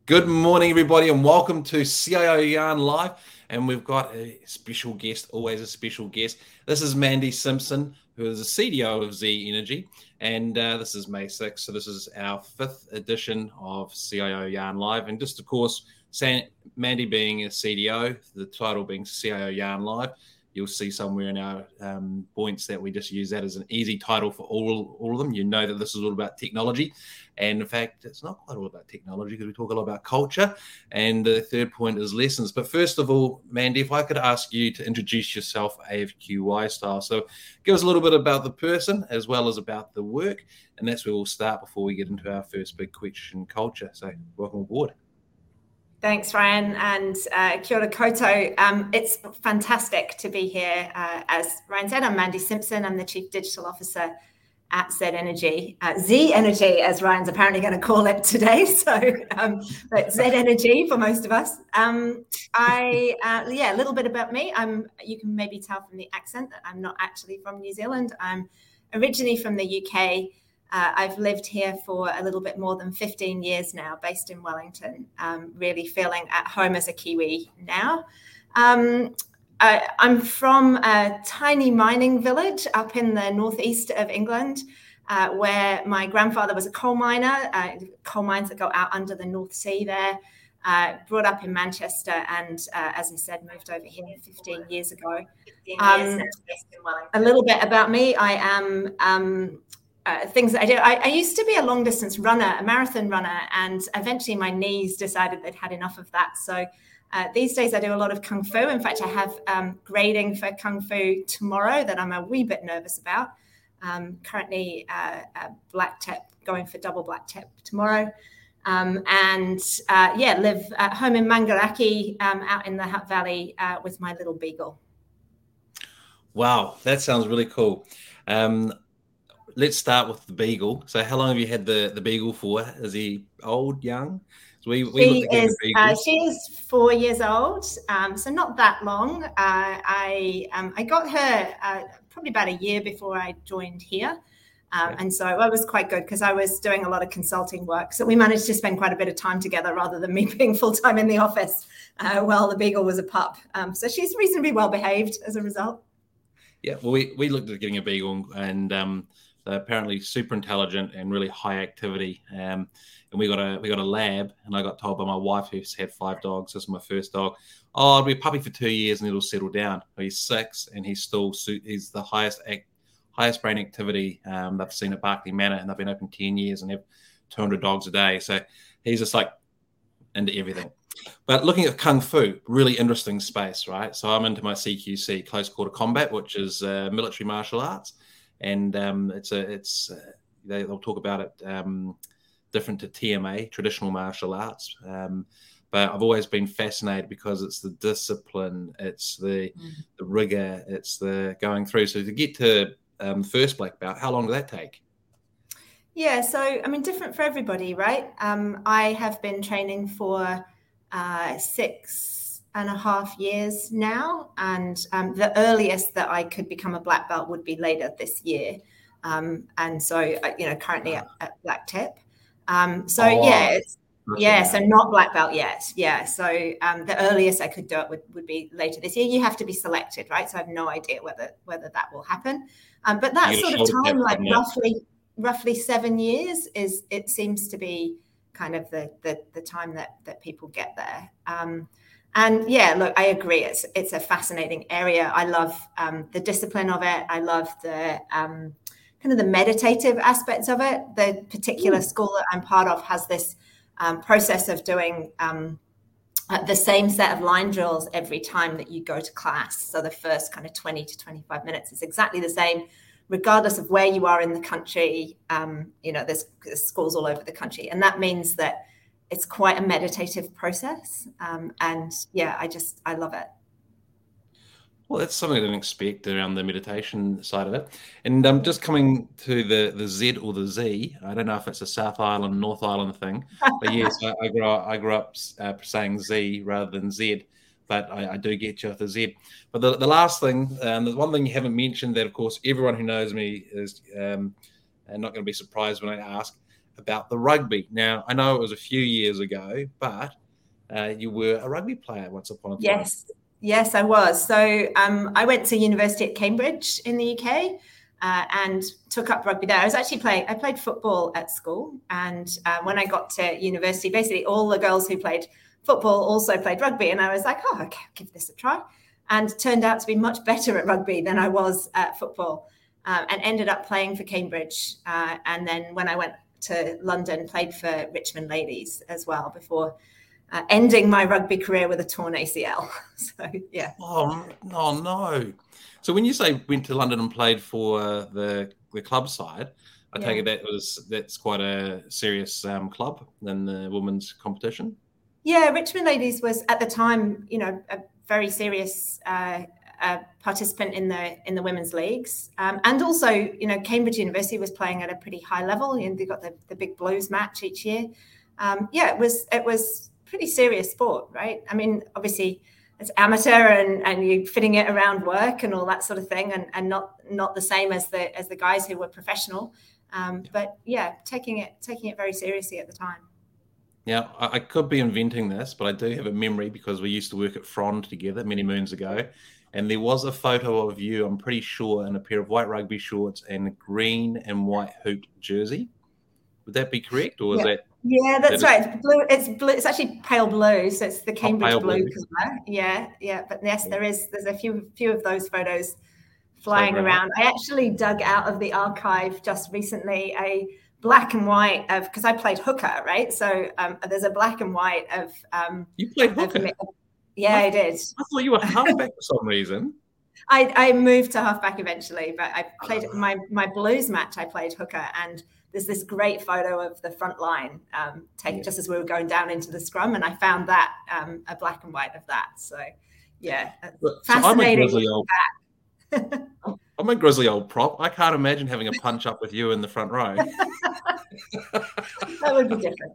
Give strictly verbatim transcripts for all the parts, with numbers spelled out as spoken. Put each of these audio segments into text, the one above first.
Good morning, everybody, and welcome to C I O Yarn Live. And we've got a special guest, always a special guest. This is Mandy Simpson, who is the C D O of Z Energy. And uh, this is May sixth, so this is our fifth edition of C I O Yarn Live. And just, of course, San- Mandy being a C D O, the title being C I O Yarn Live, you'll see somewhere in our um, points that we just use that as an easy title for all, all of them. You know that this is all about technology. And in fact, it's not quite all about technology because we talk a lot about culture. And the third point is lessons. But first of all, Mandy, if I could ask you to introduce yourself A F Q Y style. So give us a little bit about the person as well as about the work. And that's where we'll start before we get into our first big question, culture. So welcome aboard. Thanks, Ryan, and uh, kia ora koutou. Um, it's fantastic to be here. Uh, as Ryan said, I'm Mandy Simpson. I'm the Chief Digital Officer at Z Energy. Uh, Z Energy, as Ryan's apparently going to call it today. So, um, but Z Energy for most of us. Um, I, uh, yeah, a little bit about me. I'm. You can maybe tell from the accent that I'm not actually from New Zealand. I'm originally from the U K. Uh, I've lived here for a little bit more than fifteen years now, based in Wellington, um, really feeling at home as a Kiwi now. Um, I, I'm from a tiny mining village up in the northeast of England, uh, where my grandfather was a coal miner, uh, coal mines that go out under the North Sea there. Uh, brought up in Manchester and, uh, as I said, moved over here fifteen years ago. Um, a little bit about me. I am... Um, Uh, things that I do. I, I used to be a long distance runner, a marathon runner, and eventually my knees decided they'd had enough of that. So uh, these days I do a lot of Kung Fu. In fact, I have um, grading for Kung Fu tomorrow that I'm a wee bit nervous about. Um, currently uh, a black tip, going for double black tip tomorrow. Um, and uh, yeah, live at home in Mangaraki um, out in the Hutt Valley uh, with my little beagle. Wow, that sounds really cool. Um, Let's start with the beagle. So how long have you had the, the beagle for? Is he old, young? So we, we she, is, uh, she is four years old, um, so not that long. Uh, I um, I got her uh, probably about a year before I joined here. Um, yeah. And so it was quite good because I was doing a lot of consulting work. So we managed to spend quite a bit of time together rather than me being full-time in the office uh, while the beagle was a pup. Um, so she's reasonably well behaved as a result. Yeah, well, we, we looked at getting a beagle and um, they're apparently super intelligent and really high activity. Um, and we got a we got a lab, and I got told by my wife, who's had five dogs, this is my first dog, oh, it'll be a puppy for two years and it'll settle down. Well, he's six and he's still he's the highest act, highest brain activity um, they've seen at Barclay Manor, and they've been open ten years and have two hundred dogs a day. So he's just like into everything. But looking at Kung Fu, really interesting space, right? So I'm into my C Q C, close quarter combat, which is uh, military martial arts. And um, it's a it's uh, they, they'll talk about it um, different to T M A, traditional martial arts. Um, but I've always been fascinated because it's the discipline, it's the mm. the rigor, it's the going through. So to get to um, first black belt, how long did that take? Yeah, so I mean, different for everybody, right? Um, I have been training for uh, six. and a half years now, and um, the earliest that I could become a black belt would be later this year. Um, and so, uh, you know, currently at, at black tip. Um, so oh, yeah, it's, yeah, so not black belt yet. Yeah, so um, the earliest I could do it would, would be later this year. You have to be selected, right? So I have no idea whether whether that will happen. Um, but that sort of time, like roughly roughly seven years, is it seems to be kind of the the, the time that that people get there. Um, And yeah, look, I agree. It's it's a fascinating area. I love um, the discipline of it. I love the um, kind of the meditative aspects of it. The particular Ooh. school that I'm part of has this um, process of doing um, the same set of line drills every time that you go to class. So the first kind of twenty to twenty-five minutes is exactly the same, regardless of where you are in the country. Um, you know, there's, there's schools all over the country. And that means that it's quite a meditative process. Um, and yeah, I just, I love it. Well, that's something I didn't expect around the meditation side of it. And um, just coming to the, the Z or the Z, I don't know if it's a South Island, North Island thing, but yes, I, I grew up, I grew up uh, saying Z rather than Z, but I, I do get you with the Z. But the, the last thing, um, the one thing you haven't mentioned that, of course, everyone who knows me is um, not going to be surprised when I ask, about the rugby. Now, I know it was a few years ago, but uh, you were a rugby player once upon a time. Yes, yes, I was. So um, I went to university at Cambridge in the U K uh, and took up rugby there. I was actually playing, I played football at school. And uh, when I got to university, basically all the girls who played football also played rugby. And I was like, oh, okay, I'll give this a try. And turned out to be much better at rugby than I was at football, uh, and ended up playing for Cambridge. Uh, and then when I went to London, played for Richmond Ladies as well before uh, ending my rugby career with a torn A C L. So, yeah. Oh, no, no. So when you say went to London and played for uh, the the club side, I Yeah. take it that was that's quite a serious um, club in the women's competition. Yeah, Richmond Ladies was at the time, you know, a very serious uh, uh, participant in the in the women's leagues, um, and also, you know, Cambridge University was playing at a pretty high level, and they got the, the big Blues match each year. Um, yeah, it was it was pretty serious sport, right? I mean, obviously, it's amateur, and and you fitting it around work and all that sort of thing, and and not not the same as the as the guys who were professional, um, but yeah, taking it taking it very seriously at the time. Yeah, I, I could be inventing this, but I do have a memory because we used to work at Frond together many moons ago. And there was a photo of you, I'm pretty sure, in a pair of white rugby shorts and a green and white hooped jersey. Would that be correct? Or is Yeah. that... Yeah, that's that is, right. Blue. It's blue. It's actually pale blue, so it's the Cambridge pale blue blue. color. Yeah, yeah. But yes, Yeah. there is. There's a few few of those photos Floating flying around. around. I actually dug out of the archive just recently a black and white of, because I played hooker, right? So um, there's a black and white of. Um, You played of hooker? me- yeah, I did. I thought you were halfback for some reason. I, I moved to halfback eventually, but I played my my Blues match. I played hooker, and there's this great photo of the front line um, taken Yeah. just as we were going down into the scrum, and I found that um, a black and white of that. So yeah, So fascinating. I'm a grizzly old. I'm a grizzly old prop. I can't imagine having a punch up with you in the front row. That would be different.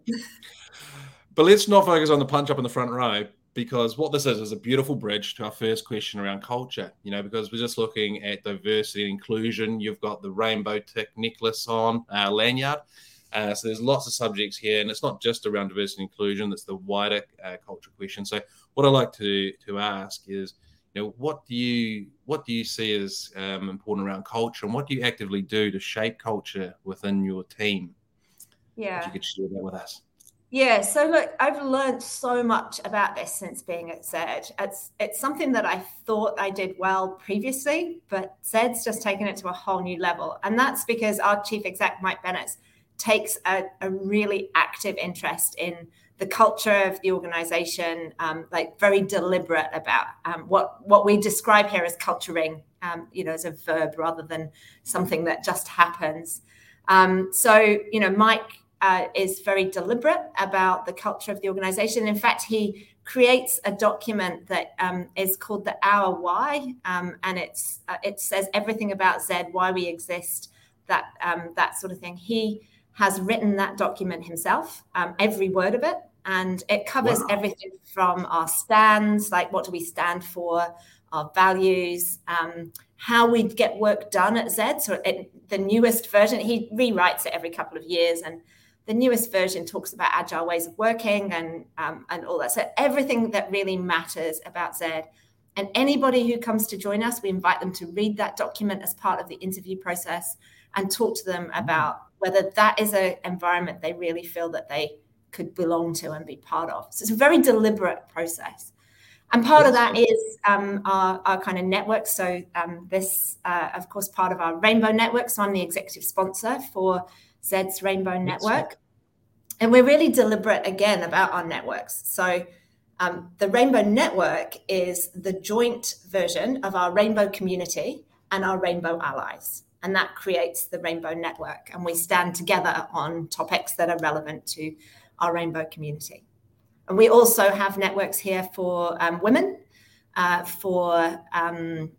But let's not focus on the punch up in the front row, because what this is is a beautiful bridge to our first question around culture. You know, because we're just looking at diversity and inclusion. You've got the rainbow tick necklace on, uh, lanyard. Uh, so there's lots of subjects here, and it's not just around diversity and inclusion. It's the wider uh, culture question. So what I like to to ask is, you know, what do you what do you see as um, important around culture, and what do you actively do to shape culture within your team? Yeah. If you could share that with us. Yeah, so look, I've learned so much about this since being at Z E D. It's it's something that I thought I did well previously, but Z E D's just taken it to a whole new level. And that's because our chief exec, Mike Bennett, takes a, a really active interest in the culture of the organization, um, like very deliberate about um, what, what we describe here as culturing, um, you know, as a verb rather than something that just happens. Um, so, you know, Mike Uh, is very deliberate about the culture of the organization. In fact, he creates a document that um, is called the Our Why, um, and it's uh, it says everything about Z E D, why we exist, that um, that sort of thing. He has written that document himself, um, every word of it, and it covers Wow. everything from our stands, like what do we stand for, our values, um, how we get work done at Z E D. So it, the newest version, he rewrites it every couple of years, and the newest version talks about agile ways of working and um, and all that. So everything that really matters about Z E D. And anybody who comes to join us, we invite them to read that document as part of the interview process and talk to them about whether that is an environment they really feel that they could belong to and be part of. So it's a very deliberate process. And part of that is um, our, our kind of network. So um, this, uh, of course, part of our Rainbow Network. So I'm the executive sponsor for Z E D's Rainbow Network. And we're really deliberate, again, about our networks. So um, the Rainbow Network is the joint version of our Rainbow community and our Rainbow allies. And that creates the Rainbow Network. And we stand together on topics that are relevant to our Rainbow community. And we also have networks here for um, women, uh, for um,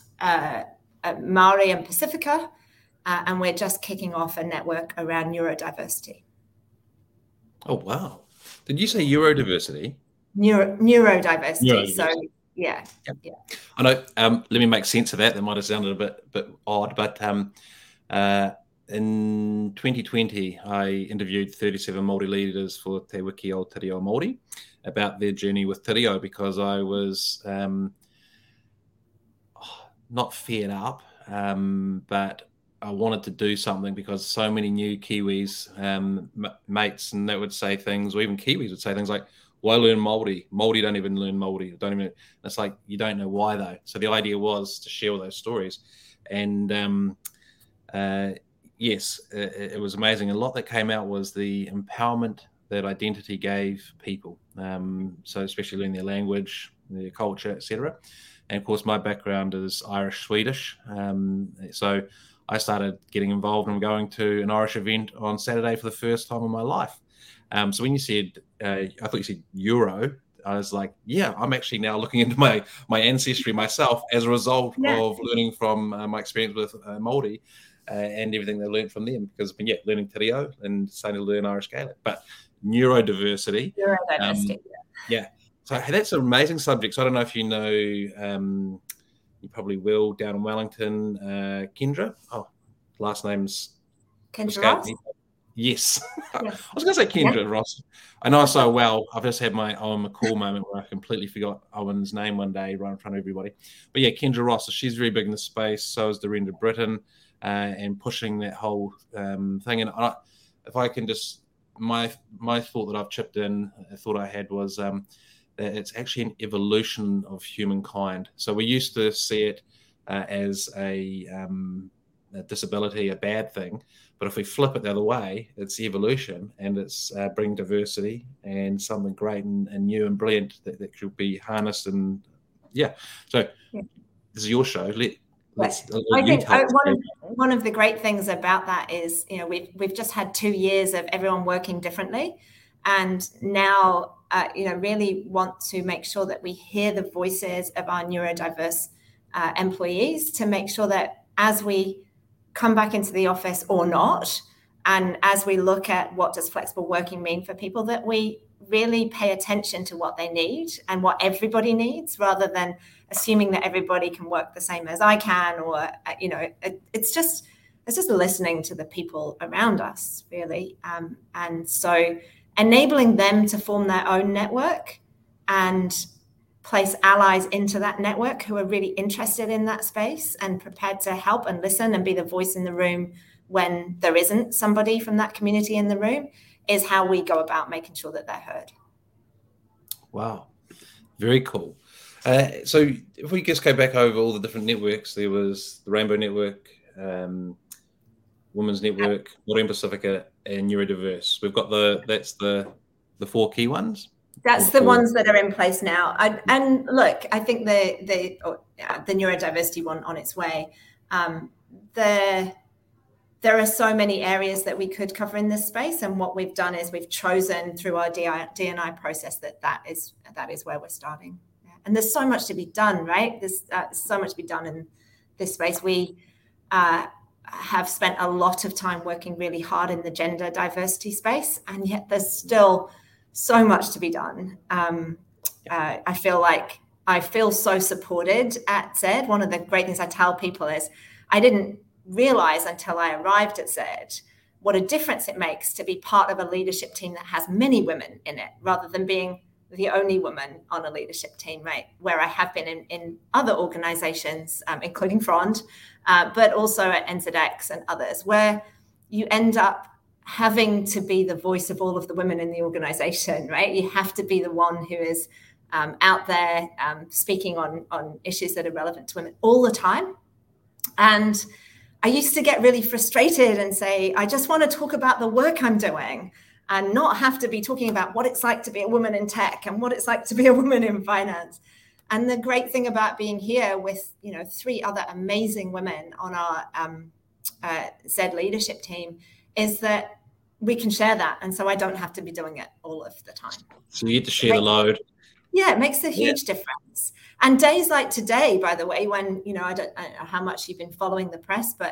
uh, uh, Maori and Pacifica, uh, and we're just kicking off a network around neurodiversity. Oh, wow. Did you say Eurodiversity? Neuro, neurodiversity. Neurodiversity. So, yeah. Yep. yeah. I know. Um, let me make sense of that. That might have sounded a bit, bit odd, but um, uh, in twenty twenty, I interviewed thirty-seven Māori leaders for Te Wiki o Te Reo Māori about their journey with Te Reo, because I was um, not fed up, um, but I wanted to do something, because so many new Kiwis, um, m- mates, and that would say things, or even Kiwis would say things like, why learn Māori? Māori don't even learn Māori. Don't even. It's like, you don't know why though. So the idea was to share all those stories. And um, uh, yes, it, it was amazing. A lot that came out was the empowerment that identity gave people. Um, so especially learning their language, their culture, et cetera. And of course, my background is Irish Swedish. Um, so I started getting involved and going to an Irish event on Saturday for the first time in my life. Um, so when you said, uh, I thought you said Euro, I was like, yeah, I'm actually now looking into my my ancestry myself as a result yeah. of learning from uh, my experience with uh, Māori uh, and everything they learned from them. Because, yeah, learning Te Reo and starting to learn Irish Gaelic. But neurodiversity. Neurodiversity, um, yeah. So that's an amazing subject. So I don't know if you know, um, you probably will, down in Wellington, uh, Kendra. Oh, last name's... Kendra Ross? Yes. Yeah. I was going to say Kendra yeah. Ross. I know so well. I've just had my Owen McCall moment where I completely forgot Owen's name one day right in front of everybody. But yeah, Kendra Ross, so she's very big in the space. So is Dorinda Britton, uh, and pushing that whole um, thing. And I, if I can just, my my thought that I've chipped in, a thought I had was um, that it's actually an evolution of humankind. So we used to see it uh, as a, um, a disability, a bad thing. But if we flip it the other way, it's evolution, and it's uh, bringing diversity and something great and, and new and brilliant that, that should be harnessed. And yeah, so yeah. This is your show. Let, let's, yes. I think I, one, of, one of the great things about that is, you know, we've we've just had two years of everyone working differently, and now uh, you know, really want to make sure that we hear the voices of our neurodiverse uh, employees, to make sure that as we come back into the office or not, and as we look at what does flexible working mean for people, that we really pay attention to what they need and what everybody needs, rather than assuming that everybody can work the same as I can, or you know, it, it's just it's just listening to the people around us, really, um, and so enabling them to form their own network and place allies into that network who are really interested in that space and prepared to help and listen and be the voice in the room when there isn't somebody from that community in the room, is how we go about making sure that they're heard. Wow, very cool. Uh, so if we just go back over all the different networks, there was the Rainbow Network, um, Women's Network, Morena Pacifica, and Neurodiverse. We've got the, that's the the four key ones. That's the ones that are in place now. I, and look, I think the the oh, yeah, the neurodiversity one on its way. Um, the there are so many areas that we could cover in this space, and what we've done is we've chosen through our D and I process that that is that is where we're starting. Yeah. And there's so much to be done, right? There's uh, so much to be done in this space. We uh, have spent a lot of time working really hard in the gender diversity space, and yet there's still so much to be done. Um, uh, I feel like I feel so supported at Z E D. One of the great things I tell people is I didn't realize until I arrived at Z E D what a difference it makes to be part of a leadership team that has many women in it, rather than being the only woman on a leadership team, right? Where I have been in, in other organizations, um, including Frond, uh, but also at N Z X and others, where you end up having to be the voice of all of the women in the organization, right? You have to be the one who is um, out there um, speaking on, on issues that are relevant to women all the time. And I used to get really frustrated and say, I just want to talk about the work I'm doing and not have to be talking about what it's like to be a woman in tech and what it's like to be a woman in finance. And the great thing about being here with, you know, three other amazing women on our um, uh, Z E D leadership team is that we can share that. And so I don't have to be doing it all of the time. So you get to share the load. Yeah, it makes a huge yeah. difference. And days like today, by the way, when, you know, I don't, I don't know how much you've been following the press, but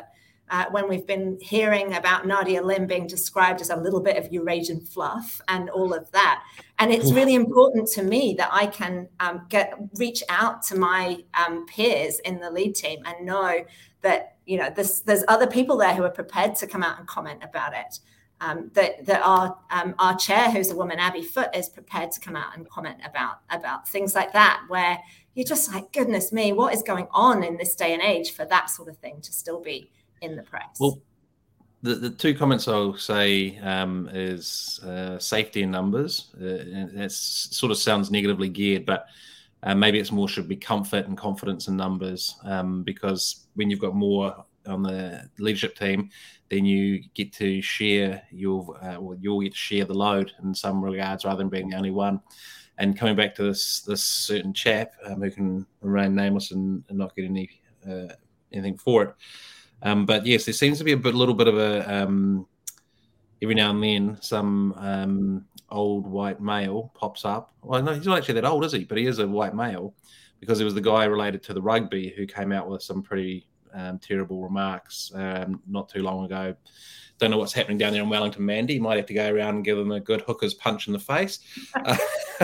uh, when we've been hearing about Nadia Lim being described as a little bit of Eurasian fluff and all of that. And it's really important to me that I can um, get reach out to my um, peers in the lead team and know that, you know, there's, there's other people there who are prepared to come out and comment about it. Um, that that our um, our chair, who's a woman, Abby Foote, is prepared to come out and comment about about things like that, where you're just like, goodness me, what is going on in this day and age for that sort of thing to still be in the press? Well, the, the two comments I'll say um, is uh, safety in numbers. Uh, and it sort of sounds negatively geared, but uh, maybe it's more should be comfort and confidence in numbers, um, because when you've got more on the leadership team, then you get to share your, uh, well, you'll get to share the load in some regards rather than being the only one. And coming back to this this certain chap um, who can remain nameless and, and not get any uh, anything for it. Um, but yes, there seems to be a bit, little bit of a um, every now and then some um, old white male pops up. Well, no, he's not actually that old, is he? But he is a white male, because it was the guy related to the rugby who came out with some pretty Um, terrible remarks um, not too long ago. Don't know what's happening down there in Wellington, Mandy. You might have to go around and give them a good hooker's punch in the face. Uh,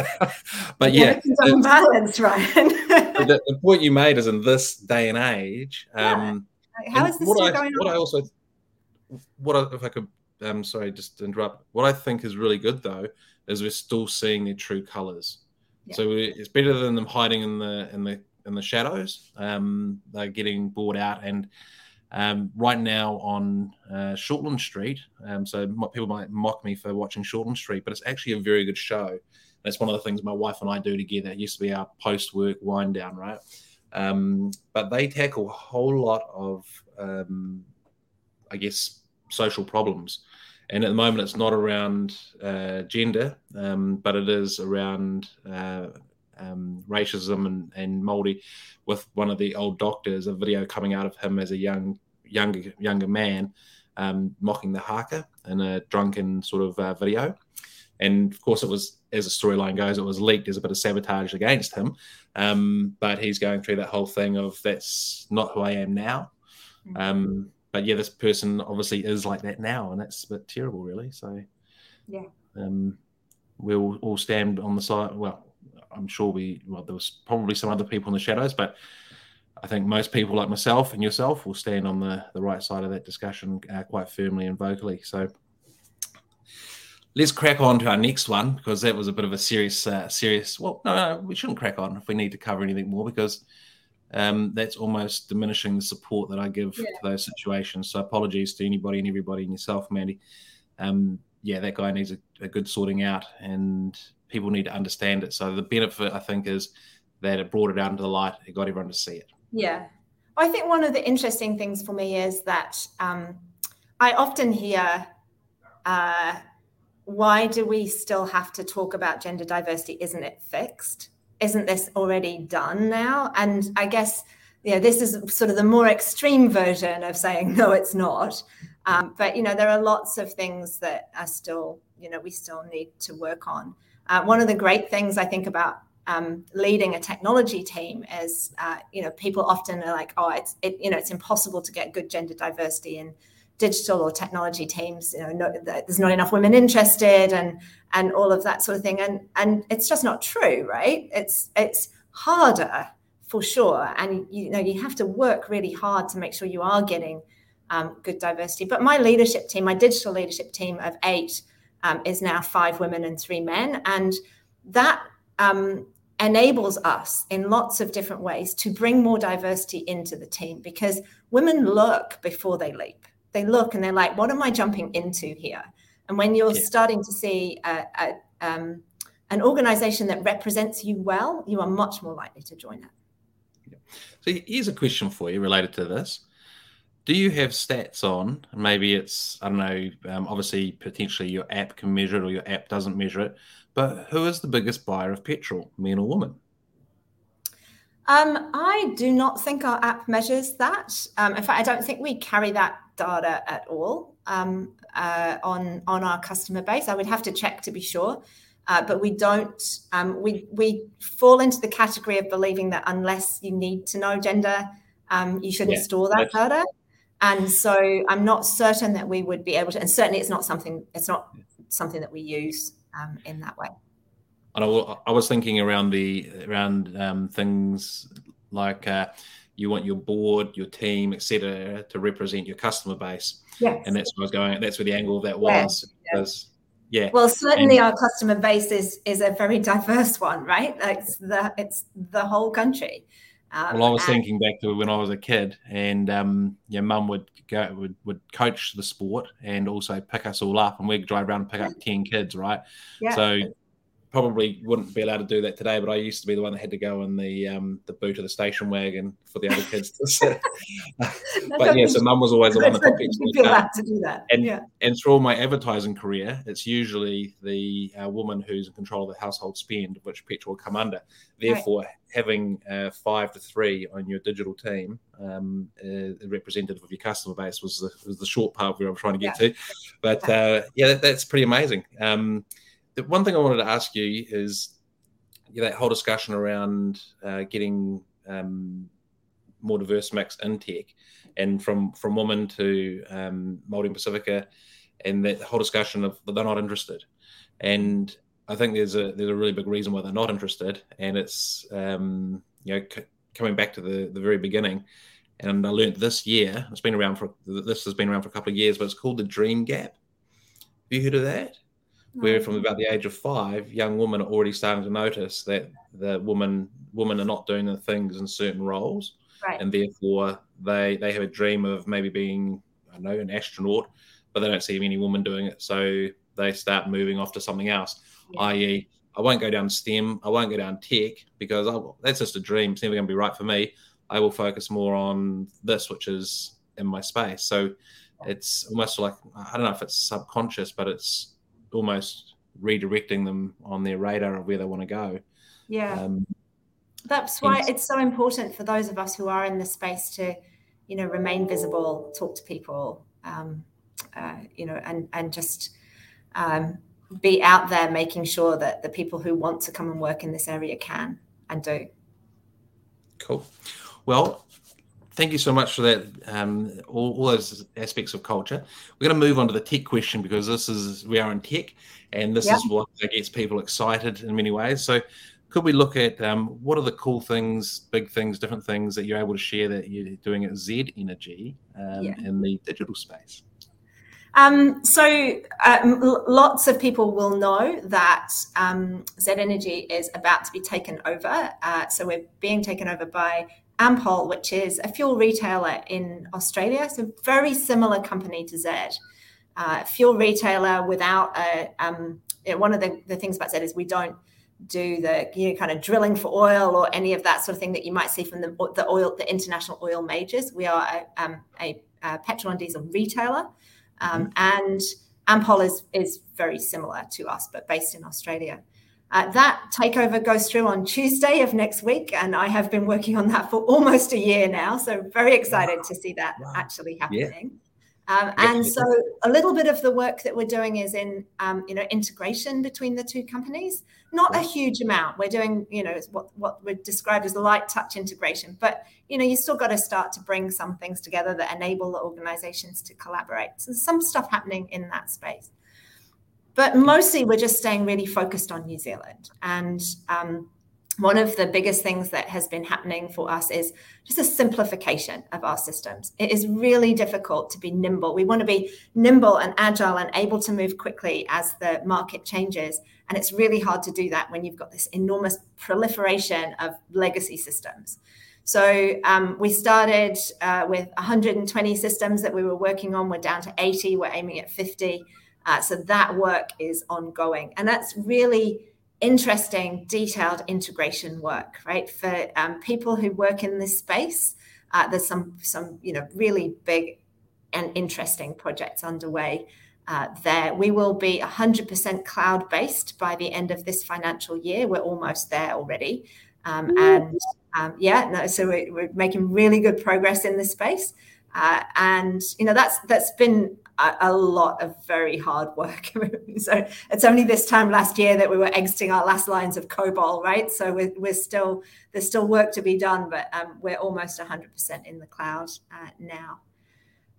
but yeah, some violence, Ryan. the, the point you made is in this day and age. Um, yeah. How is this still I, going what on? I also, what I, if I could, um, sorry, just to interrupt. What I think is really good though is we're still seeing their true colours. Yeah. So it's better than them hiding in the in the in the shadows. Um, they're getting bought out, and um, right now on uh, Shortland Street, um, so people might mock me for watching Shortland Street, but it's actually a very good show. That's one of the things my wife and I do together. It used to be our post-work wind down, right? Um, but they tackle a whole lot of, um, I guess, social problems. And at the moment, it's not around uh, gender, um, but it is around uh, Um, racism and, and Māori. With one of the old doctors, a video coming out of him as a young, younger, younger man, um, mocking the haka in a drunken sort of uh, video. And of course, it was, as the storyline goes, it was leaked as a bit of sabotage against him. Um, but he's going through that whole thing of that's not who I am now. Mm-hmm. Um, but yeah, this person obviously is like that now, and that's a bit terrible, really. So yeah, um, we'll all stand on the side. Well, I'm sure we, well, there was probably some other people in the shadows, but I think most people like myself and yourself will stand on the, the right side of that discussion uh, quite firmly and vocally. So let's crack on to our next one, because that was a bit of a serious, uh, serious, well, no, no, we shouldn't crack on if we need to cover anything more, because um, that's almost diminishing the support that I give yeah. to those situations. So apologies to anybody and everybody and yourself, Mandy. Um, yeah, that guy needs a, a good sorting out, and people need to understand it. So the benefit, I think, is that it brought it out into the light. It got everyone to see it. Yeah. I think one of the interesting things for me is that um, I often hear, uh, why do we still have to talk about gender diversity? Isn't it fixed? Isn't this already done now? And I guess, yeah, this is sort of the more extreme version of saying, no, it's not. Um, but, you know, there are lots of things that are still, you know, we still need to work on. Uh, one of the great things I think about um, leading a technology team is, uh, you know, people often are like, oh, it's, it, you know, it's impossible to get good gender diversity in digital or technology teams. You know, no, there's not enough women interested, and and all of that sort of thing. And and it's just not true, right? It's it's harder for sure, and you know, you have to work really hard to make sure you are getting um, good diversity. But my leadership team, my digital leadership team of eight, Um, is now five women and three men. And that um, enables us in lots of different ways to bring more diversity into the team, because women look before they leap. They look and they're like, what am I jumping into here? And when you're yeah. starting to see a, a, um, an organization that represents you well, you are much more likely to join it. Yeah. So here's a question for you related to this. Do you have stats on, maybe it's, I don't know, um, obviously potentially your app can measure it or your app doesn't measure it, but who is the biggest buyer of petrol, men or women? Um, I do not think our app measures that. Um, in fact, I don't think we carry that data at all um, uh, on, on our customer base. I would have to check to be sure, uh, but we don't, um, we, we fall into the category of believing that unless you need to know gender, um, you shouldn't yeah, store that data. And so I'm not certain that we would be able to, and certainly it's not something, it's not something that we use um, in that way. And I, I was thinking around the around um, things like uh, you want your board, your team, et cetera, to represent your customer base. Yes. And that's what I was going. That's where the angle of that was. Yeah. Because, yeah. Well, certainly and, our customer base is is a very diverse one, right? Like it's the it's the whole country. Um, well, I was and, thinking back to when I was a kid, and um, your mum would go would, would coach the sport and also pick us all up, and we'd drive around and pick up ten kids, right? Yeah. So probably wouldn't be allowed to do that today, but I used to be the one that had to go in the um, the boot of the station wagon for the other kids to sit. But yeah, so mum was always the one that put petrol in the car. To do that. And, yeah. and through all my advertising career, it's usually the uh, woman who's in control of the household spend, which petrol will come under. Therefore, right. having uh, five to three on your digital team, um, uh, representative of your customer base, was the, was the short part where I'm trying to get yeah. to. But uh, yeah, that, that's pretty amazing. Um, The one thing I wanted to ask you is you know, that whole discussion around uh, getting um, more diverse mix in tech, and from from women to um, Māori and Pacifica, and that whole discussion of that they're not interested. And I think there's a there's a really big reason why they're not interested, and it's um, you know c- coming back to the the very beginning. And I learned this year. It's been around for this has been around for a couple of years, but it's called the dream gap. Have you heard of that? Where from about the age of five, young women are already starting to notice that the woman women are not doing the things in certain roles, right. and therefore they they have a dream of maybe being, I don't know, an astronaut, but they don't see any woman doing it, so they start moving off to something else. Yeah. that is, I won't go down STEM, I won't go down tech because I'll, that's just a dream. It's never going to be right for me. I will focus more on this, which is in my space. So it's almost like, I don't know if it's subconscious, but it's almost redirecting them on their radar of where they want to go. Yeah. Um, That's why and, it's so important for those of us who are in the space to, you know, remain visible, talk to people, um, uh, you know, and, and just um, be out there making sure that the people who want to come and work in this area can and do. Cool. Well, thank you so much for that, um, all, all those aspects of culture. We're going to move on to the tech question because this is, we are in tech, and this yeah. is what gets people excited in many ways. So could we look at um, what are the cool things, big things, different things that you're able to share that you're doing at Z Energy um, yeah. in the digital space? Um, so um, lots of people will know that um, Z Energy is about to be taken over. Uh, so we're being taken over by Ampol, which is a fuel retailer in Australia. So very similar company to Z. Uh, fuel retailer without a, um, one of the, the things about Z is we don't do the you know, kind of drilling for oil or any of that sort of thing that you might see from the, the oil, the international oil majors. We are a, um, a, a petrol and diesel retailer. Um, mm-hmm. And Ampol is, is very similar to us, but based in Australia. Uh, that takeover goes through on Tuesday of next week, and I have been working on that for almost a year now. So very excited wow. to see that wow. actually happening. Yeah. Um, and so a little bit of the work that we're doing is in, um, you know, integration between the two companies. Not a huge amount. We're doing, you know, what what we described as light touch integration. But, you know, you still got to start to bring some things together that enable the organizations to collaborate. So there's some stuff happening in that space. But mostly we're just staying really focused on New Zealand. And um, one of the biggest things that has been happening for us is just a simplification of our systems. It is really difficult to be nimble. We want to be nimble and agile and able to move quickly as the market changes. And it's really hard to do that when you've got this enormous proliferation of legacy systems. So um, we started uh, with one hundred twenty systems that we were working on. We're down to eighty. We're aiming at fifty. Uh, so that work is ongoing. And that's really interesting, detailed integration work, right? For um, people who work in this space, uh, there's some, some, you know, really big and interesting projects underway uh, there. We will be one hundred percent cloud-based by the end of this financial year. We're almost there already. Um, and um, yeah, no, so we're, we're making really good progress in this space. Uh, and, you know, that's that's been a, a lot of very hard work. So it's only this time last year that we were exiting our last lines of COBOL, right? So we're, we're still, there's still work to be done, but um, we're almost one hundred percent in the cloud uh, now.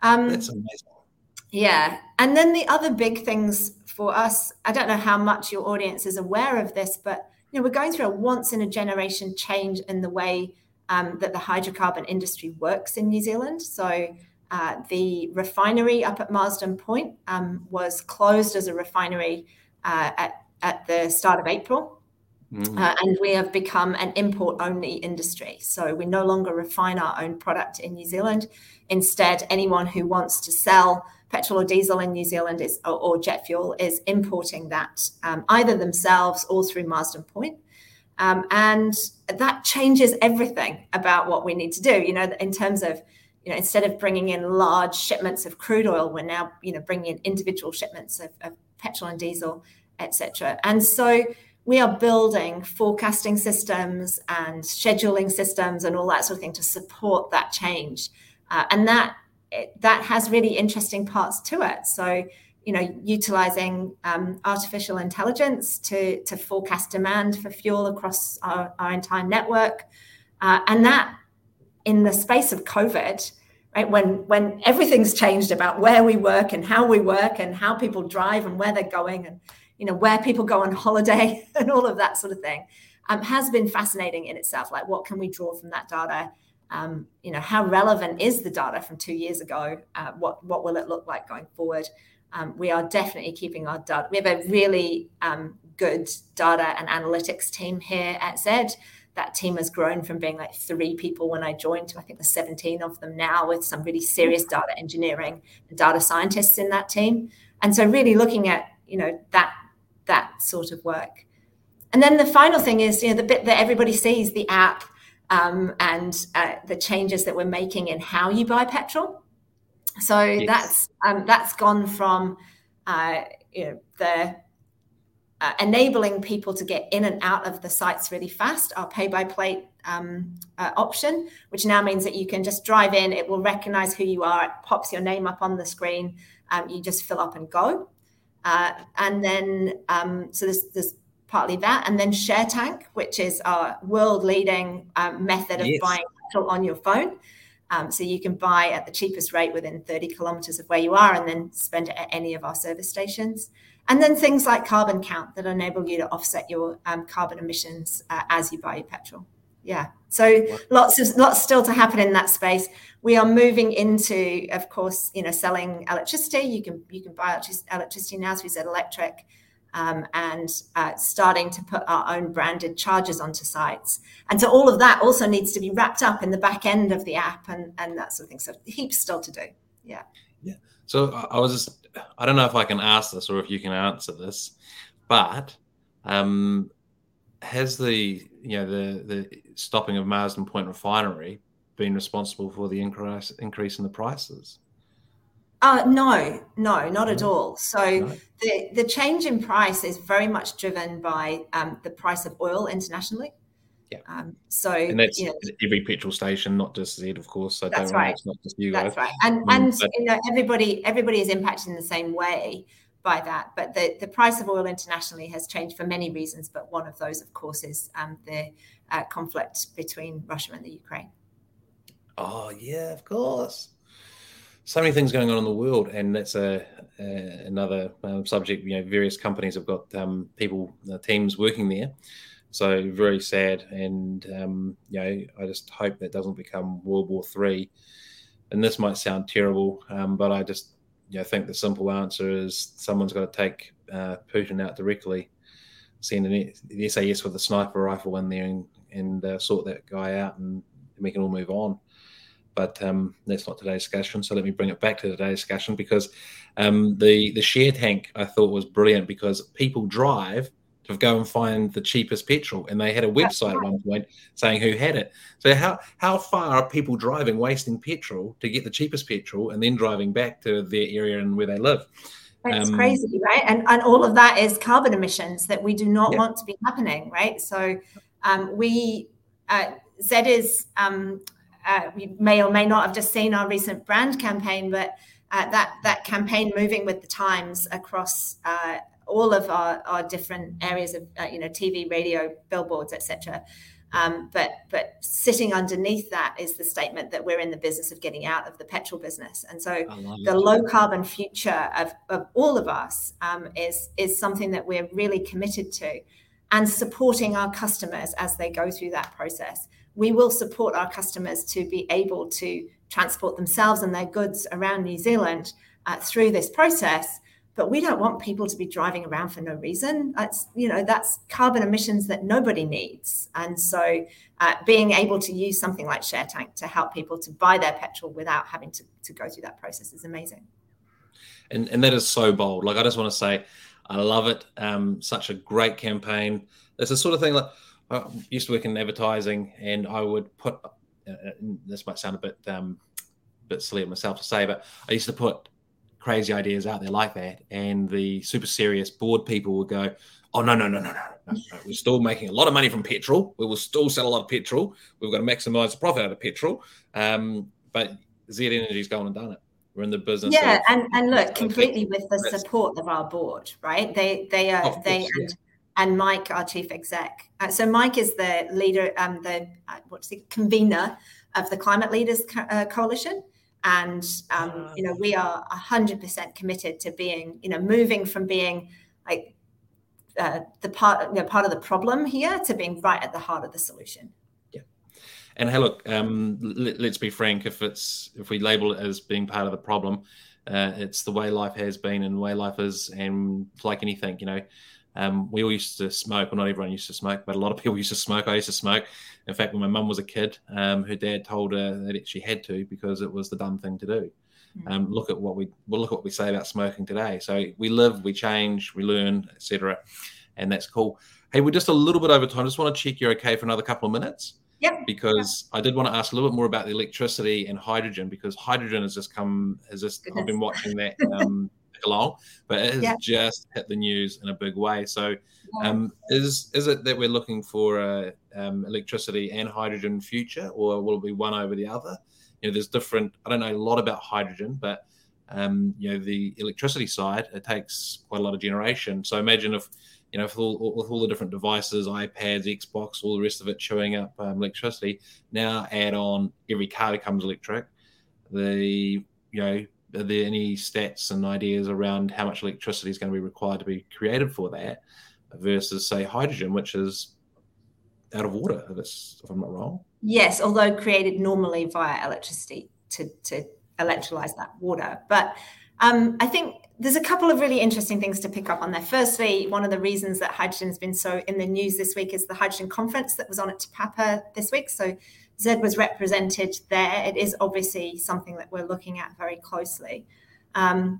Um, That's amazing. Yeah. And then the other big things for us, I don't know how much your audience is aware of this, but you know, we're going through a once in a generation change in the way um, that the hydrocarbon industry works in New Zealand. So uh, the refinery up at Marsden Point um, was closed as a refinery uh, at, at the start of April. Mm. Uh, and we have become an import-only industry. So we no longer refine our own product in New Zealand. Instead, anyone who wants to sell petrol or diesel in New Zealand is, or, or jet fuel is importing that um, either themselves or through Marsden Point. Um, and that changes everything about what we need to do, you know, in terms of, you know, instead of bringing in large shipments of crude oil, we're now, you know, bringing in individual shipments of, of petrol and diesel, et cetera. And so we are building forecasting systems and scheduling systems and all that sort of thing to support that change. Uh, and that that has really interesting parts to it. So, you know, utilizing um, artificial intelligence to, to forecast demand for fuel across our, our entire network. Uh, and that in the space of COVID, right, when, when everything's changed about where we work and how we work and how people drive and where they're going and, you know, where people go on holiday and all of that sort of thing, um, has been fascinating in itself. Like, what can we draw from that data? Um, you know, how relevant is the data from two years ago? Uh, what what will it look like going forward? Um, we are definitely keeping our data. We have a really um, good data and analytics team here at Z E D. That team has grown from being like three people when I joined to I think there's seventeen of them now, with some really serious data engineering and data scientists in that team. And so really looking at, you know, that that sort of work. And then the final thing is, you know, the bit that everybody sees, the app. Um, and uh, the changes that we're making in how you buy petrol. So yes. that's um, that's gone from uh, you know, the uh, enabling people to get in and out of the sites really fast, our pay-by-plate um, uh, option, which now means that you can just drive in, it will recognize who you are, it pops your name up on the screen, um, you just fill up and go. Uh, and then, um, so there's, there's partly that, and then ShareTank, which is our world-leading um, method of yes. buying petrol on your phone. Um, so you can buy at the cheapest rate within thirty kilometers of where you are and then spend it at any of our service stations. And then things like Carbon Count that enable you to offset your um, carbon emissions uh, as you buy your petrol. Yeah, so lots of lots still to happen in that space. We are moving into, of course, you know, selling electricity. You can you can buy electricity now through Z Electric. Um, and uh, starting to put our own branded chargers onto sites. And so all of that also needs to be wrapped up in the back end of the app and, and that sort of thing. So heaps still to do. Yeah. Yeah. So I was just, I don't know if I can ask this or if you can answer this, but um, has the, you know, the, the stopping of Marsden Point Refinery been responsible for the increase, increase in the prices? Uh, no, no, not at all. So no. the, the change in price is very much driven by um, the price of oil internationally. Yeah. Um, so and that's you know, every petrol station, not just Z, of course. So that's don't right. worry, it's not just you that's guys. Right. And um, and but, you know, everybody everybody is impacted in the same way by that. But the, the price of oil internationally has changed for many reasons. But one of those, of course, is um, the uh, conflict between Russia and the Ukraine. Oh yeah, of course. So many things going on in the world, and that's a, a another um, subject. You know, various companies have got um, people, uh, teams working there. So very sad, and um, you know, I just hope that doesn't become World War Three. And this might sound terrible, um, but I just, you know, think the simple answer is someone's got to take uh, Putin out directly, send an the S A S with a sniper rifle in there, and, and uh, sort that guy out, and we can all move on. But um, that's not today's discussion. So let me bring it back to today's discussion, because um, the, the ShareTank I thought was brilliant, because people drive to go and find the cheapest petrol. And they had a website at one point saying who had it. So how, how far are people driving, wasting petrol to get the cheapest petrol and then driving back to their area and where they live? It's um, crazy, right? And, and all of that is carbon emissions that we do not yeah. want to be happening, right? So um, we, uh, Z is... Um, Uh, you may or may not have just seen our recent brand campaign, but uh, that that campaign, moving with the times across uh, all of our, our different areas of uh, you know, T V, radio, billboards, et cetera, Um, but but sitting underneath that is the statement that we're in the business of getting out of the petrol business. And so the low carbon future of, of all of us um, is, is something that we're really committed to, and supporting our customers as they go through that process. We will support our customers to be able to transport themselves and their goods around New Zealand uh, through this process. But we don't want people to be driving around for no reason. That's, you know, that's carbon emissions that nobody needs. And so uh, being able to use something like ShareTank to help people to buy their petrol without having to, to go through that process is amazing. And, and that is so bold. Like, I just want to say, I love it. Um, such a great campaign. It's the sort of thing, like, I used to work in advertising, and I would put, uh, this might sound a bit, um, bit silly of myself to say, but I used to put crazy ideas out there like that, and the super serious board people would go, oh, no, no, no, no, no, no, no. We're still making a lot of money from petrol. We will still sell a lot of petrol. We've got to maximize the profit out of petrol. Um, but Z Energy's gone and done it. We're in the business. Yeah, of, and, and look, completely with the support of our board, right? They they are course, they yeah. and, and Mike, our chief exec. Uh, so Mike is the leader, um, the uh, what's the convener of the Climate Leaders Co- uh, Coalition. And, um, you know, we are one hundred percent committed to being, you know, moving from being like uh, the part, you know, part of the problem here to being right at the heart of the solution. Yeah. And hey, look, um, let, let's be frank, if it's, if we label it as being part of the problem, uh, it's the way life has been and the way life is. And like anything, you know, um, we all used to smoke. Well, not everyone used to smoke, but a lot of people used to smoke. I used to smoke. In fact, when my mum was a kid, um, her dad told her that she had to because it was the dumb thing to do. Mm. Um, look at what we well, look at what we say about smoking today. So we live, we change, we learn, et cetera, and that's cool. Hey, we're just a little bit over time. Just want to check you're okay for another couple of minutes. Yep. Because I did want to ask a little bit more about the electricity and hydrogen, because hydrogen has just come, has just Goodness. I've been watching that um, along, but it has yep. just hit the news in a big way. So um, is is it that we're looking for a um, electricity and hydrogen future, or will it be one over the other? You know, there's different, I don't know a lot about hydrogen, but um, you know, the electricity side, it takes quite a lot of generation. So imagine if, you know, with all, with all the different devices, iPads, Xbox, all the rest of it chewing up um, electricity, now add on every car becomes electric. The, you know, are there any stats and ideas around how much electricity is going to be required to be created for that versus, say, hydrogen, which is out of water, if, it's, if I'm not wrong? Yes, although created normally via electricity to, to electrolyze that water. But um, I think there's a couple of really interesting things to pick up on there. Firstly, one of the reasons that hydrogen has been so in the news this week is the hydrogen conference that was on at Te Papa this week. So Z was represented there. It is obviously something that we're looking at very closely. Um,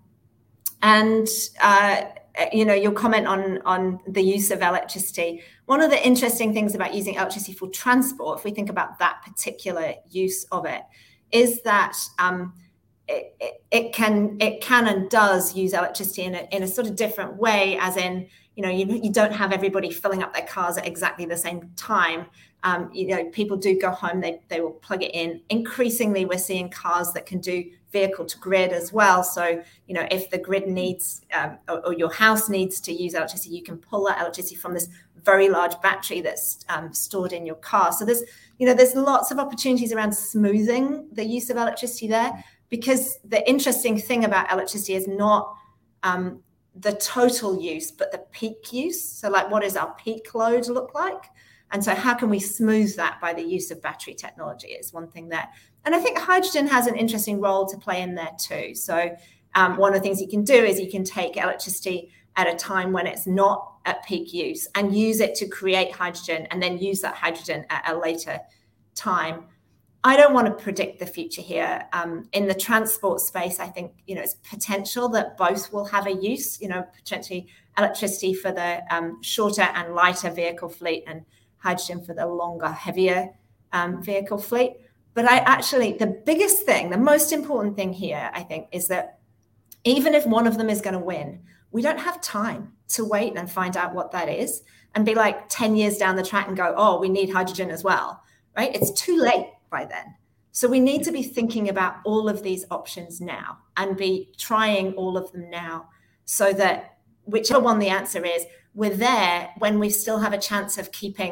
and, uh, you know, your comment on, on the use of electricity. One of the interesting things about using electricity for transport, if we think about that particular use of it, is that um, It, it, it can it can and does use electricity in a, in a sort of different way, as in, you know, you, you don't have everybody filling up their cars at exactly the same time. Um, you know, people do go home, they, they will plug it in. Increasingly, we're seeing cars that can do vehicle to grid as well. So, you know, if the grid needs um, or, or your house needs to use electricity, you can pull that electricity from this very large battery that's um, stored in your car. So there's, you know, there's lots of opportunities around smoothing the use of electricity there. Because the interesting thing about electricity is not um, the total use, but the peak use. So like, what does our peak load look like? And so how can we smooth that by the use of battery technology is one thing there. And I think hydrogen has an interesting role to play in there too. So um, one of the things you can do is you can take electricity at a time when it's not at peak use and use it to create hydrogen, and then use that hydrogen at a later time. I don't want to predict the future here. Um, in the transport space, I think, you know, it's potential that both will have a use, you know, potentially electricity for the um, shorter and lighter vehicle fleet and hydrogen for the longer, heavier um, vehicle fleet. But I actually, the biggest thing, the most important thing here, I think, is that even if one of them is going to win, we don't have time to wait and find out what that is and be like ten years down the track and go, oh, we need hydrogen as well, right? It's too late by then. So we need to be thinking about all of these options now and be trying all of them now, so that whichever one the answer is, we're there when we still have a chance of keeping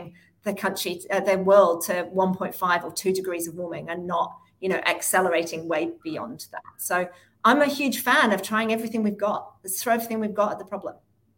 the country, uh, the world to one point five or two degrees of warming and not, you know, accelerating way beyond that. So I'm a huge fan of trying everything we've got. Let's throw everything we've got at the problem.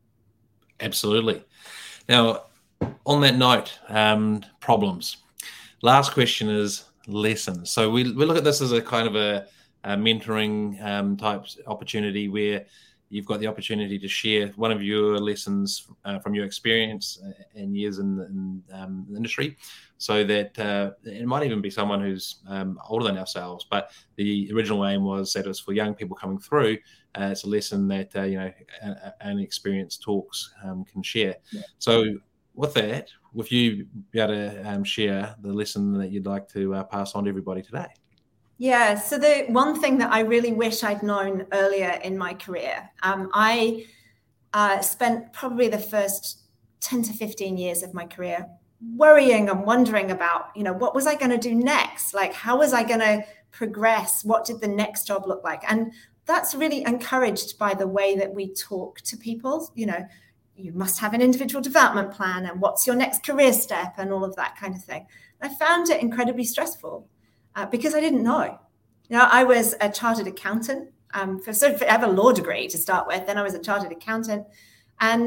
Absolutely. Now, on that note, um, problems. Last question is lessons. So we, we look at this as a kind of a, a mentoring um, type opportunity where you've got the opportunity to share one of your lessons uh, from your experience and years in, in um, the industry, so that uh, it might even be someone who's um, older than ourselves. But the original aim was that it was for young people coming through. Uh, it's a lesson that uh, you know an experienced talks um, can share. Yeah. So with that, with you be able to um, share the lesson that you'd like to uh, pass on to everybody today. Yeah, so the one thing that I really wish I'd known earlier in my career, um, I uh, spent probably the first ten to fifteen years of my career worrying and wondering about, you know, what was I going to do next? Like, how was I going to progress? What did the next job look like? And that's really encouraged by the way that we talk to people. You know, you must have an individual development plan and what's your next career step and all of that kind of thing. I found it incredibly stressful. Uh, because I didn't know. You know, I was a chartered accountant. Um, for, so I have a law degree to start with. Then I was a chartered accountant, and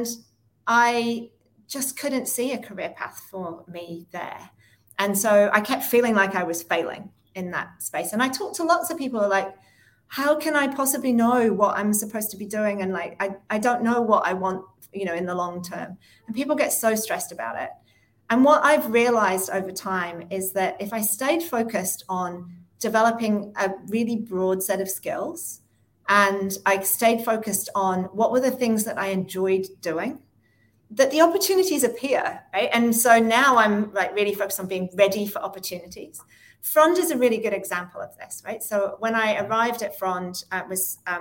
I just couldn't see a career path for me there. And so I kept feeling like I was failing in that space. And I talked to lots of people like, how can I possibly know what I'm supposed to be doing? And like, I, I don't know what I want, you know, in the long term. And people get so stressed about it. And what I've realized over time is that if I stayed focused on developing a really broad set of skills, and I stayed focused on what were the things that I enjoyed doing, that the opportunities appear, right? And so now I'm like really focused on being ready for opportunities. Frond is a really good example of this, right? So when I arrived at Frond, I was, um,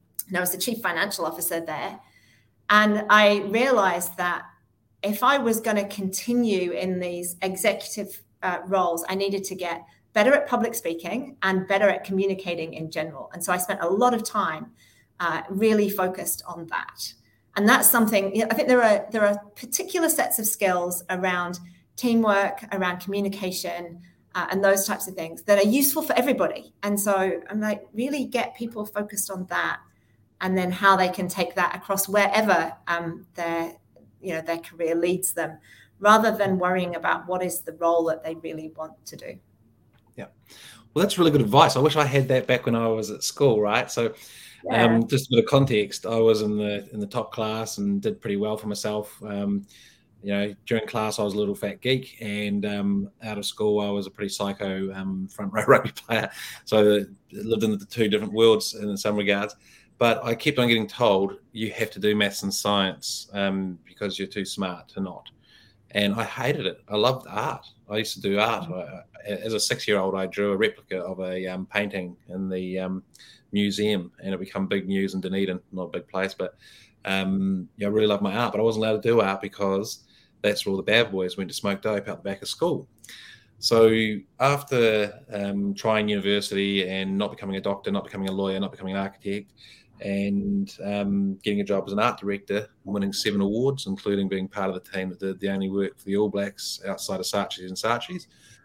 I was the chief financial officer there, and I realized that if I was going to continue in these executive uh, roles, I needed to get better at public speaking and better at communicating in general. And so I spent a lot of time uh, really focused on that. And that's something, you know, I think there are there are particular sets of skills around teamwork, around communication, uh, and those types of things that are useful for everybody. And so I'm like, really get people focused on that, and then how they can take that across wherever um, they're you know, their career leads them, rather than worrying about what is the role that they really want to do. Yeah. Well, that's really good advice. I wish I had that back when I was at school, right? So yeah. um, just a bit of context, I was in the in the top class and did pretty well for myself. Um, you know, during class, I was a little fat geek, and um, out of school, I was a pretty psycho um, front row rugby player. So I lived in the two different worlds in some regards. But I kept on getting told you have to do maths and science um, because you're too smart to not. And I hated it. I loved art. I used to do art. I, as a six-year-old, I drew a replica of a um, painting in the um, museum, and it became big news in Dunedin, not a big place. But um, yeah, I really loved my art. But I wasn't allowed to do art because that's where all the bad boys went to smoke dope out the back of school. So after um, trying university and not becoming a doctor, not becoming a lawyer, not becoming an architect, and um, getting a job as an art director, winning seven awards, including being part of the team that did the only work for the All Blacks outside of Saatchi's and Saatchi's,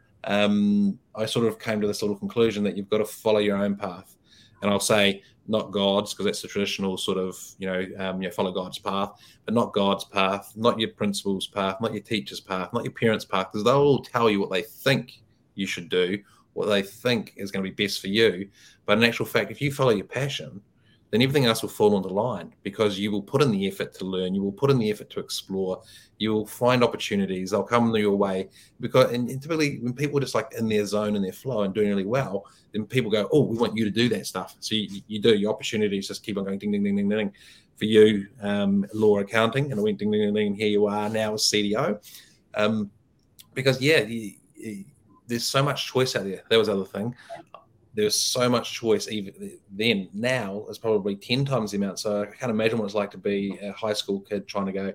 um, I sort of came to this little conclusion that you've got to follow your own path. And I'll say not God's, because that's the traditional sort of, you know, um, you know, follow God's path, but not God's path, not your principal's path, not your teacher's path, not your parents' path, because they'll all tell you what they think you should do, what they think is going to be best for you. But in actual fact, if you follow your passion, then everything else will fall into line, because you will put in the effort to learn, you will put in the effort to explore, you will find opportunities, they'll come your way. Because and typically when people are just like in their zone and their flow and doing really well, then people go, oh, we want you to do that stuff. So you, you do, your opportunities just keep on going ding, ding, ding, ding, ding. For you, um, law accounting, and I went ding, ding, ding, ding, and here you are now as C D O. Um, because yeah, you, you, there's so much choice out there. That was the other thing. There's so much choice even then. Now is probably ten times the amount. So I can't imagine what it's like to be a high school kid trying to go,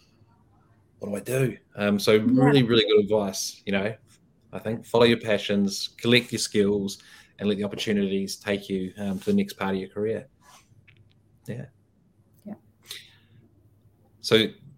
what do I do? Um, so really, really good advice. You know, I think follow your passions, collect your skills, and let the opportunities take you um, to the next part of your career. Yeah. Yeah. So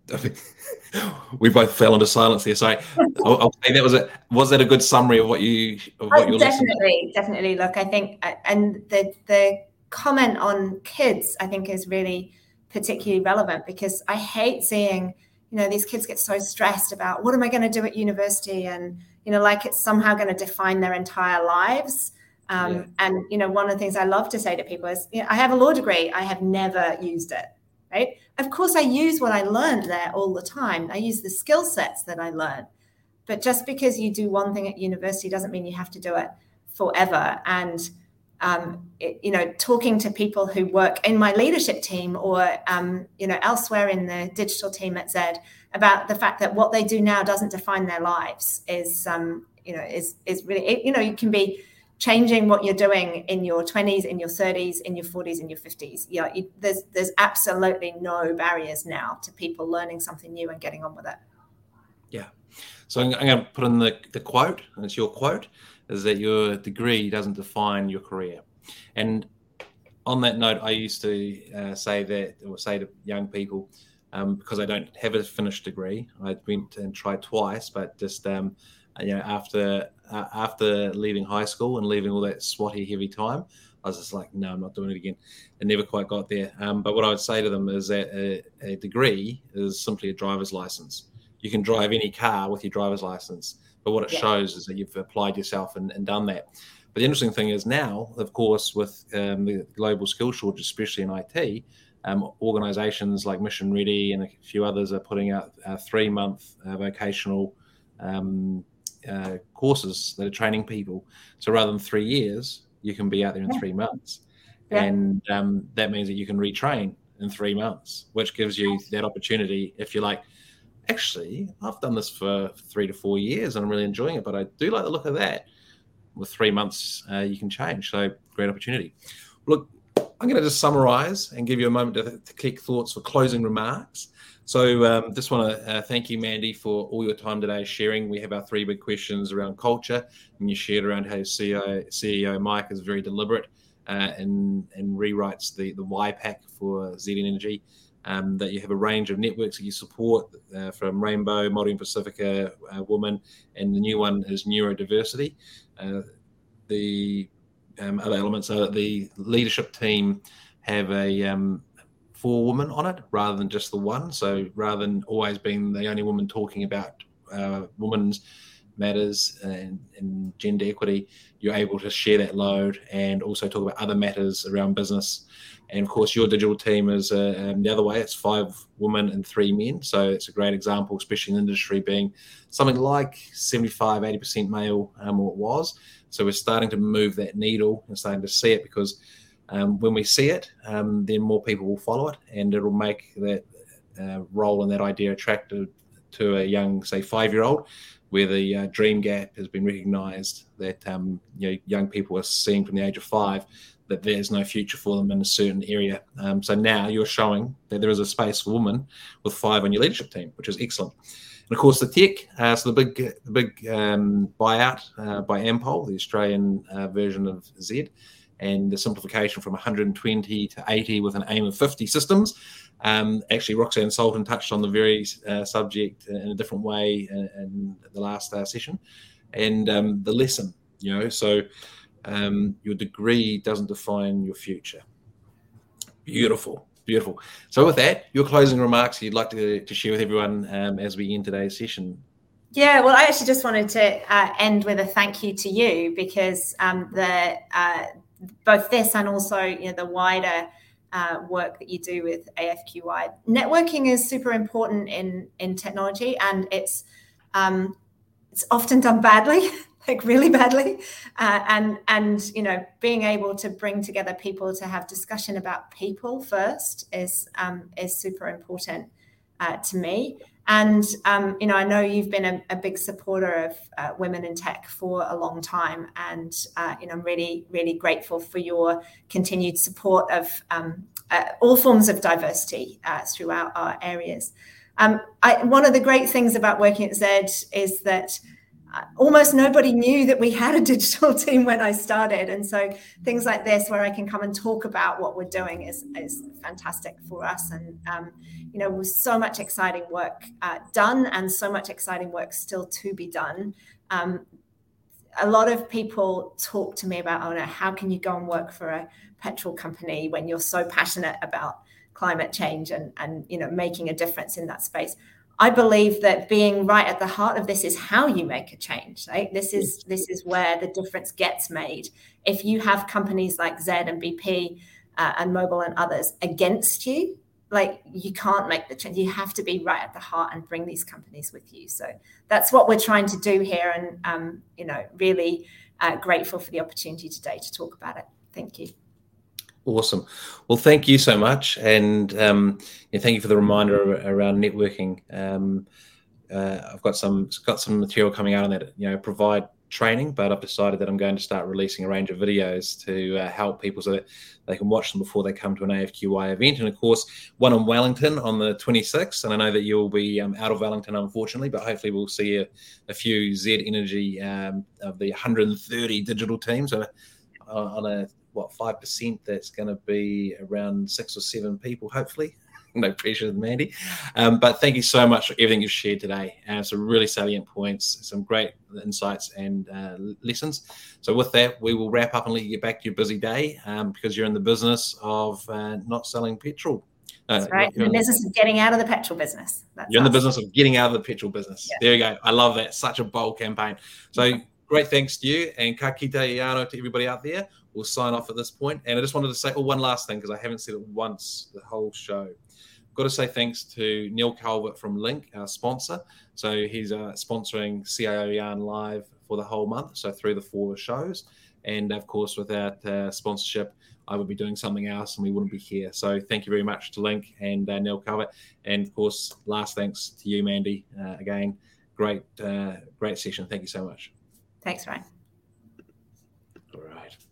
we both fell into silence there. Sorry. I'll, I'll say that was it. Was that a good summary of what you? Of what oh, definitely, definitely. Look, I think, and the the comment on kids, I think, is really particularly relevant, because I hate seeing, you know, these kids get so stressed about what am I going to do at university, and you know, like it's somehow going to define their entire lives. Um, yeah. And you know, one of the things I love to say to people is, you know, I have a law degree. I have never used it. Right? Of course, I use what I learned there all the time. I use the skill sets that I learned. But just because you do one thing at university doesn't mean you have to do it forever. And, um, it, you know, talking to people who work in my leadership team or, um, you know, elsewhere in the digital team at Zed about the fact that what they do now doesn't define their lives is, um, you know, is, is really, it, you know, you can be changing what you're doing in your twenties, in your thirties, in your forties, in your fifties. Yeah, you, there's there's absolutely no barriers now to people learning something new and getting on with it. Yeah. So I'm, I'm going to put in the, the quote, and it's your quote, is that your degree doesn't define your career. And on that note, I used to uh, say that, or say to young people, um, because I don't have a finished degree, I went and tried twice, but just um, you know, after uh, after leaving high school and leaving all that swatty heavy time, I was just like, no, I'm not doing it again. I never quite got there. Um, but what I would say to them is that a, a degree is simply a driver's license. You can drive any car with your driver's license, but what it yeah. shows is that you've applied yourself and, and done that. But the interesting thing is now, of course, with um, the global skill shortage, especially in I T, um, organizations like Mission Ready and a few others are putting out uh, three-month uh, vocational um, uh, courses that are training people. So rather than three years, you can be out there in yeah. three months. Yeah. And um, that means that you can retrain in three months, which gives you that opportunity if you're like, actually, I've done this for three to four years and I'm really enjoying it, but I do like the look of that. With three months, uh, you can change. So great opportunity. Look, I'm going to just summarize and give you a moment to, to click thoughts for closing remarks. So um, just want to uh, thank you, Mandy, for all your time today sharing. We have our three big questions around culture, and you shared around how C E O, C E O Mike is very deliberate uh, and, and rewrites the, the Y PAC for Z Energy. Um, that you have a range of networks that you support uh, from Rainbow, Māori and Pacifica, uh, Women, and the new one is neurodiversity. Uh, the um, other elements are that the leadership team have a um, four women on it rather than just the one. So rather than always being the only woman talking about uh, women's matters and, and gender equity, you're able to share that load and also talk about other matters around business. And of course, your digital team is uh, um, the other way. It's five women and three men. So it's a great example, especially in the industry being something like seventy-five, eighty percent male, um, or it was. So we're starting to move that needle and starting to see it because um, when we see it, um, then more people will follow it and it'll make that uh, role and that idea attractive to a young, say, five-year-old, where the uh, dream gap has been recognised that um, you know, young people are seeing from the age of five that there's no future for them in a certain area. Um, so now you're showing that there is a space for women with five on your leadership team, which is excellent. And of course, the tech, uh, so the big the big um, buyout uh, by Ampol, the Australian uh, version of Z, and the simplification from one hundred twenty to eighty with an aim of fifty systems. Um, actually, Roxanne Sultan touched on the very uh, subject in a different way in, in the last uh, session. And um, the lesson, you know, so um, your degree doesn't define your future. Beautiful, beautiful. So with that, your closing remarks you'd like to, to share with everyone um, as we end today's session. Yeah, well, I actually just wanted to uh, end with a thank you to you because um, the uh, both this and also you know the wider uh, work that you do with A F Q I. Networking is super important in in technology, and it's um, it's often done badly, like really badly, uh, and and you know being able to bring together people to have discussion about people first is um, is super important uh, to me. And, um, you know, I know you've been a, a big supporter of uh, women in tech for a long time. And, uh, you know, I'm really, really grateful for your continued support of um, uh, all forms of diversity uh, throughout our areas. Um, I, one of the great things about working at Zed is that almost nobody knew that we had a digital team when I started. And so things like this, where I can come and talk about what we're doing, is, is fantastic for us. And, um, you know, with so much exciting work uh, done and so much exciting work still to be done. Um, a lot of people talk to me about, oh no, how can you go and work for a petrol company when you're so passionate about climate change and, and, you know, making a difference in that space? I believe that being right at the heart of this is how you make a change, right? This is this is where the difference gets made. If you have companies like Z and B P uh, and Mobil and others against you, like, you can't make the change. You have to be right at the heart and bring these companies with you. So that's what we're trying to do here. And, um, you know, really uh, grateful for the opportunity today to talk about it. Thank you. Awesome. Well, thank you so much. And um, yeah, thank you for the reminder around networking. Um, uh, I've got some got some material coming out on that, you know, provide training, but I've decided that I'm going to start releasing a range of videos to uh, help people so that they can watch them before they come to an A F Q Y event. And of course, one in Wellington on the twenty-sixth. And I know that you'll be um, out of Wellington, unfortunately, but hopefully we'll see a, a few Z Energy um, of the one hundred thirty digital teams uh, on a what, five percent, that's going to be around six or seven people, hopefully. No pressure, Mandy. Um, but thank you so much for everything you've shared today. Uh, some really salient points, some great insights and uh, lessons. So with that, we will wrap up and let you get back to your busy day um, because you're in the business of uh, not selling petrol. Uh, That's right. You're in the business of getting out of the petrol business. That's you're in awesome. the business of getting out of the petrol business. Yeah. There you go. I love that. Such a bold campaign. So yeah. Great thanks to you, and ka kite iano to everybody out there. We'll sign off at this point. And I just wanted to say oh, one last thing, because I haven't said it once the whole show. I've got to say thanks to Neil Calvert from Link, our sponsor. So he's uh, sponsoring C I O Yarn Live for the whole month, so through the four shows. And of course, without uh, sponsorship, I would be doing something else and we wouldn't be here. So thank you very much to Link and uh, Neil Calvert. And of course, last thanks to you, Mandy. Uh, again, great, uh, great session. Thank you so much. Thanks, Ryan.